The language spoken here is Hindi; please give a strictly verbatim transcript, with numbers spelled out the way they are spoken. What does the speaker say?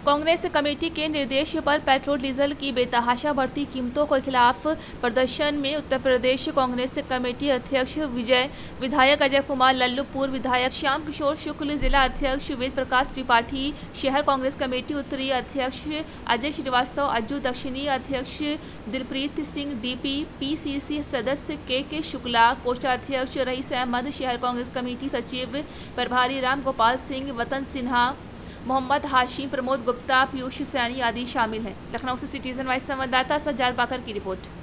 कांग्रेस कमेटी के निर्देश पर पेट्रोल डीजल की बेतहाशा बढ़ती कीमतों के खिलाफ प्रदर्शन में उत्तर प्रदेश कांग्रेस कमेटी अध्यक्ष विजय, विधायक अजय कुमार लल्लू, पूर्व विधायक श्याम किशोर शुक्ल, जिला अध्यक्ष वेद प्रकाश त्रिपाठी, शहर कांग्रेस कमेटी उत्तरी अध्यक्ष अजय श्रीवास्तव, अज्जू दक्षिणी अध्यक्ष दिलप्रीत सिंह, डीपी पीसीसी सदस्य के के शुक्ला, कोषाध्यक्ष रईस अहमद, शहर कांग्रेस कमेटी सचिव प्रभारी राम गोपाल सिंह, वतन सिन्हा, मोहम्मद हाशिम, प्रमोद गुप्ता, पीयूष सैनी आदि शामिल हैं। लखनऊ से सिटीजन वाइस संवाददाता सज्जाद बाकर की रिपोर्ट।